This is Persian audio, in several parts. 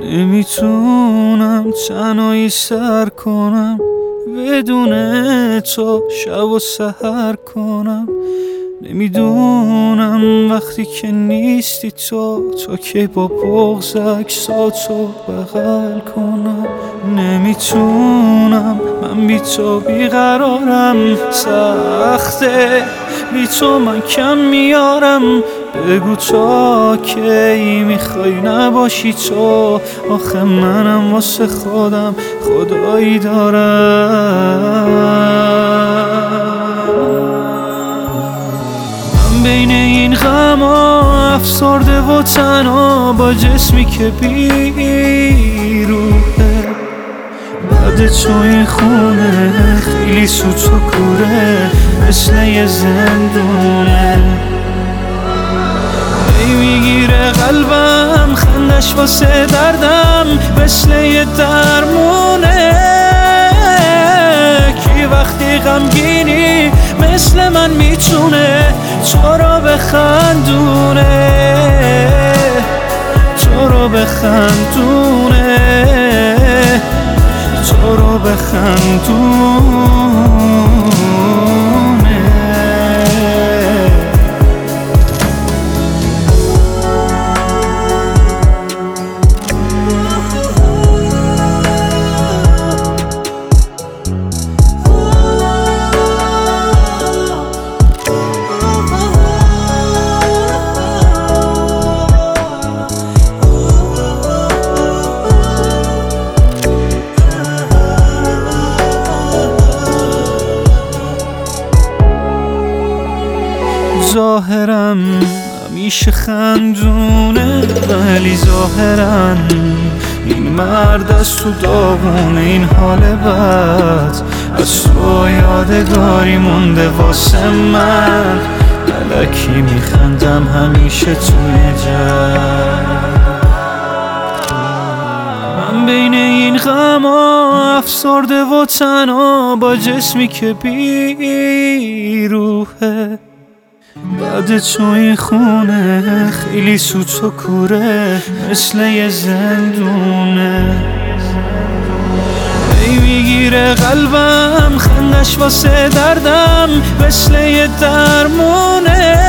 نمیتونم تنهایی سر کنم، بدون تو شب و سحر کنم. نمیدونم وقتی که نیستی تو که با بغض عکساتو بغل کنم. نمیتونم من بی تو بیقرارم، سخته بی تو من کم میارم. بگو تا کی میخوای نباشی تو، آخه منم واسه خودم خدایی دارم. بین این غما افسرده و تنها، با جسمی که بیروحه. بعد تو این خونه خیلی سوت و کوره، مثل یه زندونه. میگیره قلبم خندش واسه دردم، مثل یه درمونه. کی وقتی غمگینی مثل من میتونه تو رو بخندونه، تو رو بخندونه، تو رو بخندونه. ظاهرم همیشه خندونه، ولی ظاهرا این مرد از تو داغونه. این حال بد از تو یادگاری مونده واسه من، الکی میخندم همیشه توی جمع. من بین این غما افسرده و تنها، با جسمی که بیروحه. بعد تو این خونه خیلی سوت و کوره، مثل یه زندونه. میگیره قلبم خندش واسه دردم، مثل یه درمونه.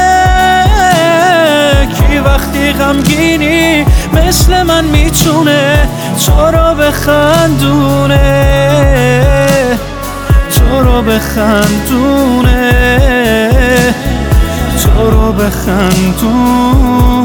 کی وقتی غمگینی مثل من میتونه تو رو بخندونه، تو رو بخندونه، تو رو بخندون.